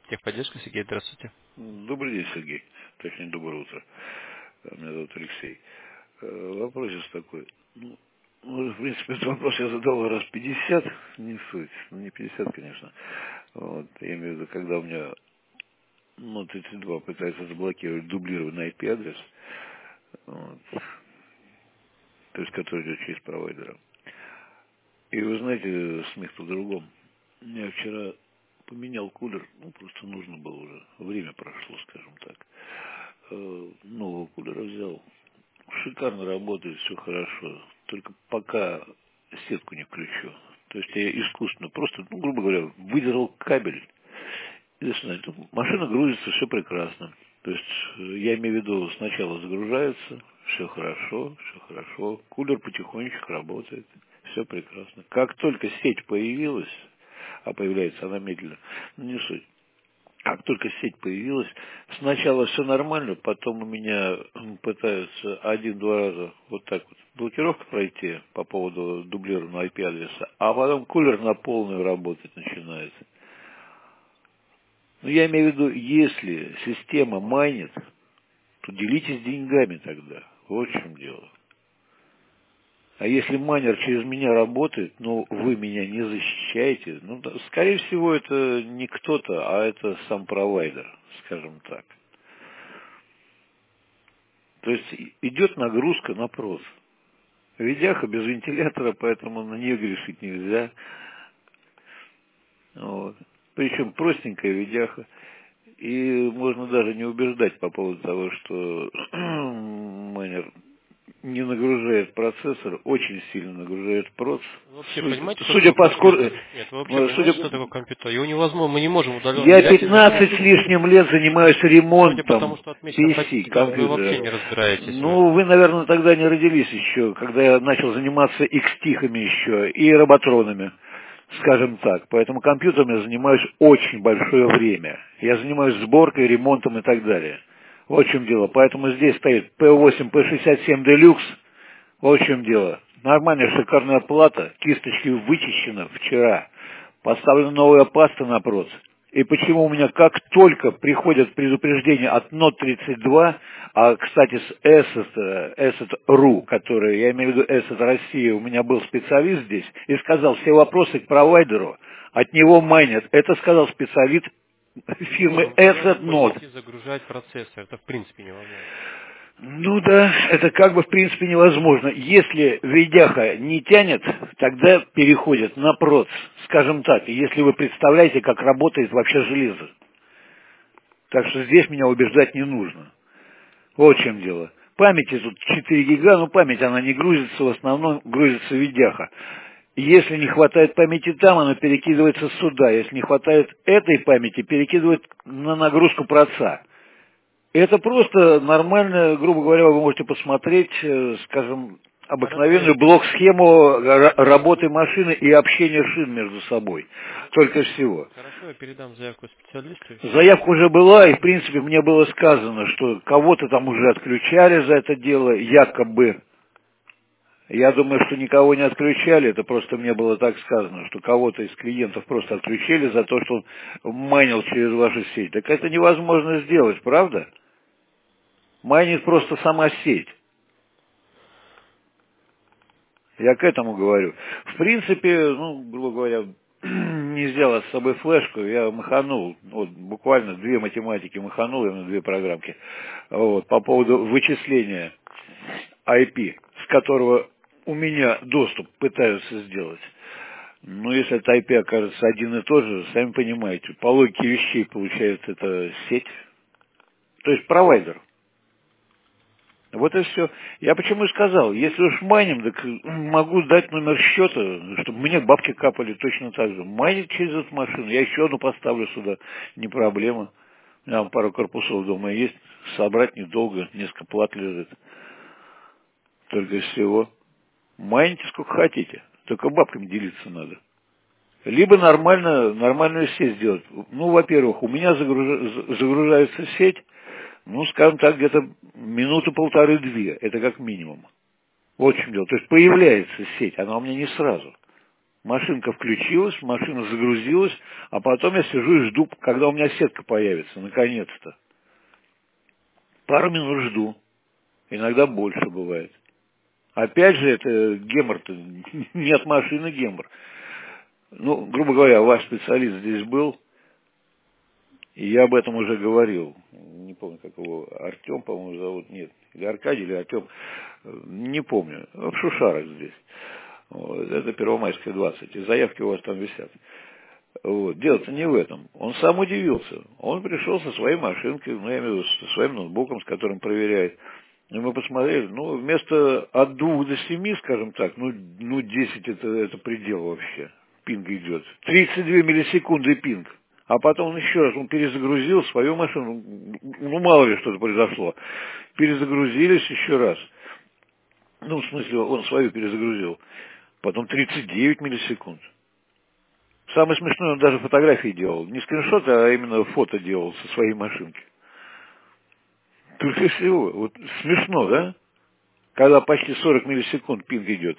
Техподдержка, Сергей, здравствуйте. Добрый день, Сергей. Точнее, доброе утро. Меня зовут Алексей. Вопрос здесь такой. В принципе, этот вопрос я задал раз 50, не суть. Ну, не 50, конечно. Вот. Я имею в виду, когда у меня 32 пытается заблокировать дублированный IP-адрес, вот, то есть который идет через провайдера. И вы знаете, смех по-другому. Я вчера поменял кулер, просто нужно было уже. Время прошло, скажем так. Нового кулера взял. Шикарно работает, все хорошо. Только пока сетку не включу. То есть я искусственно, просто, грубо говоря, выдернул кабель. И, знаете, машина грузится, все прекрасно. То есть я имею в виду, сначала загружается, все хорошо, все хорошо. Кулер потихонечку работает, все прекрасно. Как только сеть появилась, а появляется она медленно, не суть. Как только сеть появилась, сначала все нормально, потом у меня пытаются один-два раза вот так вот блокировку пройти по поводу дублированного IP-адреса, а потом кулер на полную работать начинает. Ну, я имею в виду, если система майнит, то делитесь деньгами тогда. Вот в чем дело. А если майнер через меня работает, но вы меня не защищаете, скорее всего, это не кто-то, а это сам провайдер, скажем так. То есть идет нагрузка на прос. Видяха без вентилятора, поэтому на нее грешить нельзя. Вот. Причем простенькая видяха. И можно даже не убеждать по поводу того, что майнер не нагружает процессор, очень сильно нагружает прос. Вообще понимаете, что Судя такое по компьютер? скорости, Нет, вы вообще понимаете, что такое компьютер? Его невозможно, мы не можем удаленно я взять и 15 с лишним лет занимаюсь судя по тому, ремонтом что отмечено в PC, статистике, вы вообще компьютера. не разбираетесь. Ну, вы, наверное, тогда не родились еще, когда я начал заниматься X-тихами еще и роботронами, скажем так. Поэтому компьютером я занимаюсь очень большое время. Я занимаюсь сборкой, ремонтом и так далее. Вот в чем дело. Поэтому здесь стоит P8, P67 Deluxe. Вот в чем дело. Нормальная шикарная плата, кисточки вычищена вчера. Поставлена новая паста на проц. И почему у меня как только приходят предупреждения от NOT32, а, кстати, с Asset.ru, который, я имею в виду Asset Россия, у меня был специалист здесь, и сказал, все вопросы к провайдеру, от него майнят. Это сказал специалист фирмы Мы не Asset можем Not. повністю загружать процессор. Это в принципе невозможно. Ну да, это как бы в принципе невозможно. Если видяха не тянет, тогда переходит на проц, скажем так, если вы представляете, как работает вообще железо. Так что здесь меня убеждать не нужно. Вот в чем дело. Памяти тут 4 гига, но память она не грузится, в основном грузится видяха. Если не хватает памяти там, она перекидывается сюда. Если не хватает этой памяти, перекидывает на нагрузку проца. Это просто нормально, грубо говоря, вы можете посмотреть, скажем, Хорошо, обыкновенную блок-схему работы машины и общения шин между собой. Только всего. хорошо, я передам заявку специалисту и все. Заявка уже была, и в принципе мне было сказано, что кого-то там уже отключали за это дело, якобы. Я думаю, что никого не отключали, это просто мне было так сказано, что кого-то из клиентов просто отключили за то, что он майнил через вашу сеть. Так это невозможно сделать, правда? Майнит просто сама сеть. Я к этому говорю. В принципе, грубо говоря, не сделал с собой флешку, я маханул, вот буквально 2 математики маханул, именно 2 программки, вот, по поводу вычисления IP, с которого у меня доступ пытаются сделать. Но если это IP окажется один и тот же, сами понимаете, по логике вещей получается это сеть, то есть провайдер. Вот и все. Я почему и сказал, если уж майним, так могу дать номер счета, чтобы мне бабки капали точно так же. Майнить через эту машину, я еще одну поставлю сюда, не проблема. У меня там пару корпусов дома есть, собрать недолго, несколько плат лежит. Только всего. Майните сколько хотите, только бабками делиться надо. Либо нормальную сеть сделать. Ну, во-первых, у меня загружается сеть, скажем так, где-то минуты полторы-две. Это как минимум. Вот в чем дело. То есть появляется сеть, она у меня не сразу. Машинка включилась, машина загрузилась, а потом я сижу и жду, когда у меня сетка появится, наконец-то. Пару минут жду. Иногда больше бывает. Опять же, это гемор-то, нет машины, гемор. Ну, грубо говоря, ваш специалист здесь был, и я об этом уже говорил. Не помню, как его, Артем, по-моему, зовут, нет, или Аркадий, или Артем, не помню. В Шушарах здесь. Вот, это Первомайская, 20, и заявки у вас там висят. Вот. Дело-то не в этом. Он сам удивился. Он пришел со своей машинкой, ну, я имею в виду, со своим ноутбуком, с которым проверяет. И мы посмотрели, ну, вместо от 2 до 7, скажем так, ну 10 это предел вообще. Пинг идет. 32 миллисекунды пинг. А потом он еще раз, он перезагрузил свою машину. Ну, мало ли что-то произошло. Перезагрузились еще раз. Ну, в смысле, он свою перезагрузил. Потом 39 миллисекунд. Самое смешное, он даже фотографии делал. Не скриншоты, а именно фото делал со своей машинки. Только всего. Вот смешно, да? Когда почти 40 миллисекунд пинг идет.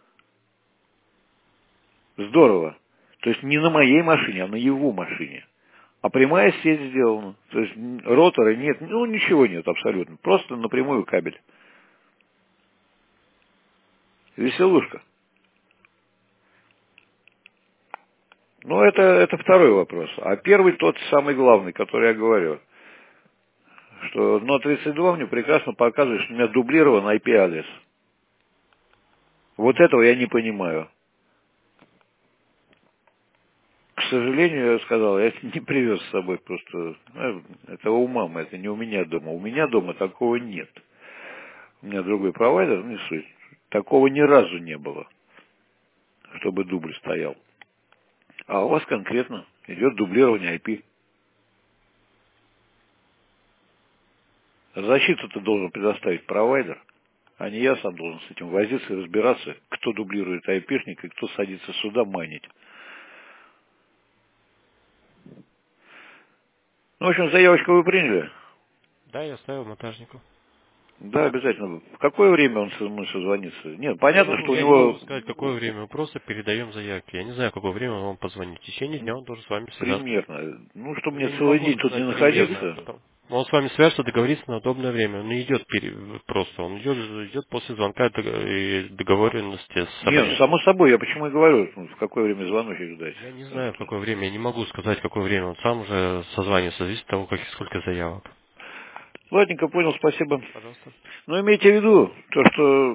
Здорово. То есть не на моей машине, а на его машине. А прямая сеть сделана. То есть ротора нет, ну ничего нет абсолютно. Просто напрямую кабель. Веселушка. Ну, это второй вопрос. А первый тот самый главный, который я говорю. Что Но-32 мне прекрасно показывает, что у меня дублирован IP-адрес. Вот этого я не понимаю. К сожалению, я сказал, я не привез с собой просто. Это у мамы, это не у меня дома. У меня дома такого нет. У меня другой провайдер, не суть. Такого ни разу не было, чтобы дубль стоял. А у вас конкретно идет дублирование IP. Защиту-то должен предоставить провайдер, а не я сам должен с этим возиться и разбираться, кто дублирует IP-шник и кто садится сюда майнить. Ну, в общем, заявочку вы приняли? Да, я оставил монтажнику. Да, обязательно. В какое время он может созвониться? Нет, понятно, что у Я не могу него сказать, какое время. Мы просто передаем заявки. Я не знаю, в какое время он вам позвонит. В течение дня он должен с вами связаться. примерно. Ну, чтобы мне Я не целый могу день тут не сказать примерно. находиться. Он с вами свяжется, договорится на удобное время. Он не идет просто. Он идет после звонка и договоренности с Нет, ну, абонентом. само собой, я почему и говорю, ну, в какое время звоночек ждать. Я не знаю, в какое время. Я не могу сказать, в какое время. Он сам уже созванивается. Зависит от того, сколько заявок. Ладненько, понял, спасибо. Пожалуйста. Но имейте в виду, то, что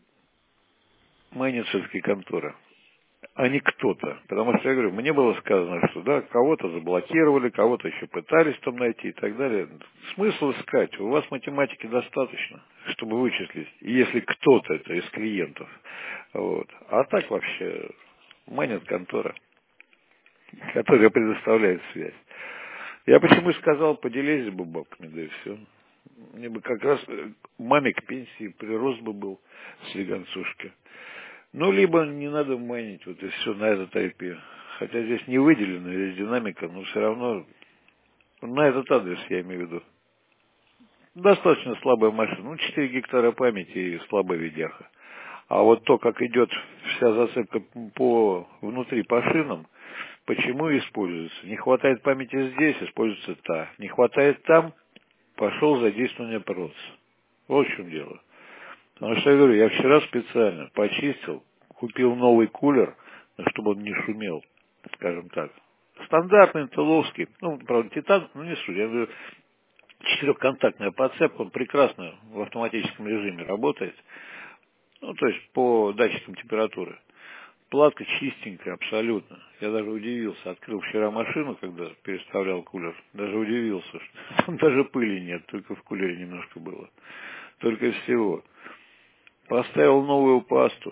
майнит все-таки контора, а не кто-то. Потому что, я говорю, мне было сказано, что да, кого-то заблокировали, кого-то еще пытались там найти и так далее. Смысл искать? У вас математики достаточно, чтобы вычислить, если кто-то это из клиентов. Вот. А так вообще майнит контора, которая предоставляет связь. Я почему сказал, поделись бы бабками, да и все. Мне бы как раз маме к пенсии прирост бы был с веганцушки. Ну, либо не надо майнить, вот и все на этот IP. Хотя здесь не выделено, здесь динамика, но все равно на этот адрес я имею в виду. Достаточно слабая машина, ну, 4 гектара памяти и слабая видяха. А вот то, как идет вся зацепка по внутри по шинам, почему используется? Не хватает памяти здесь, используется та. Не хватает там, пошел задействование проц. Вот в чем дело. Потому что я говорю, я вчера специально почистил, купил новый кулер, чтобы он не шумел, скажем так. Стандартный туловский, ну, правда, титан, ну не суть. Я говорю, четырехконтактная подцепка, он прекрасно в автоматическом режиме работает. Ну, то есть по датчикам температуры. Платка чистенькая, абсолютно. Я даже удивился. Открыл вчера машину, когда переставлял кулер. Даже удивился, что там даже пыли нет, только в кулере немножко было. Только и всего. Поставил новую пасту.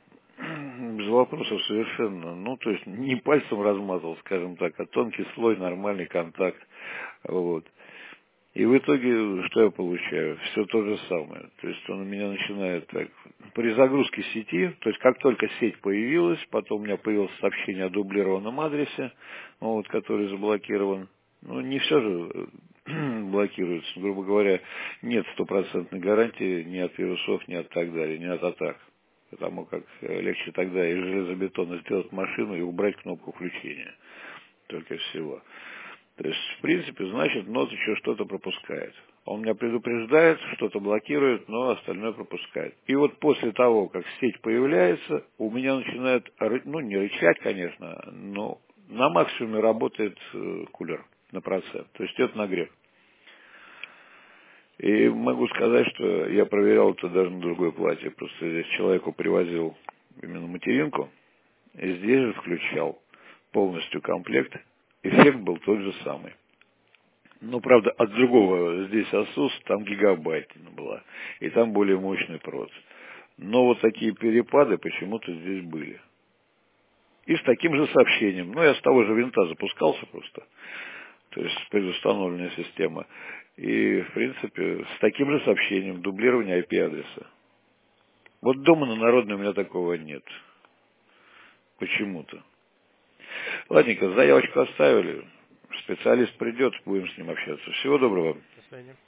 Без вопросов совершенно. Ну, то есть не пальцем размазал, скажем так, а тонкий слой, нормальный контакт. Вот. И в итоге, что я получаю? Все то же самое. То есть он у меня начинает так. При загрузке сети, то есть как только сеть появилась, потом у меня появилось сообщение о дублированном адресе, вот, который заблокирован. Ну, не все же блокируется. Грубо говоря, нет стопроцентной гарантии ни от вирусов, ни от так далее, ни от атак. Потому как легче тогда из железобетона сделать машину и убрать кнопку включения. Только всего. То есть, в принципе, значит, нот еще что-то пропускает. Он меня предупреждает, что-то блокирует, но остальное пропускает. И вот после того, как сеть появляется, у меня начинает, ну, не рычать, конечно, но на максимуме работает кулер на процент. То есть идет нагрев. И могу сказать, что я проверял это даже на другой плате. Просто здесь человеку привозил именно материнку, и здесь же включал полностью комплект. Эффект был тот же самый. Ну, правда, от другого здесь Asus, там гигабайт была. И там более мощный провод. Но вот такие перепады почему-то здесь были. И с таким же сообщением. Ну, я с того же винта запускался просто. То есть предустановленная система. И, в принципе, с таким же сообщением дублирования IP-адреса. Вот дома на народной у меня такого нет. Почему-то. Ладненько, заявочку оставили. Специалист придет, будем с ним общаться. Всего доброго. До свидания.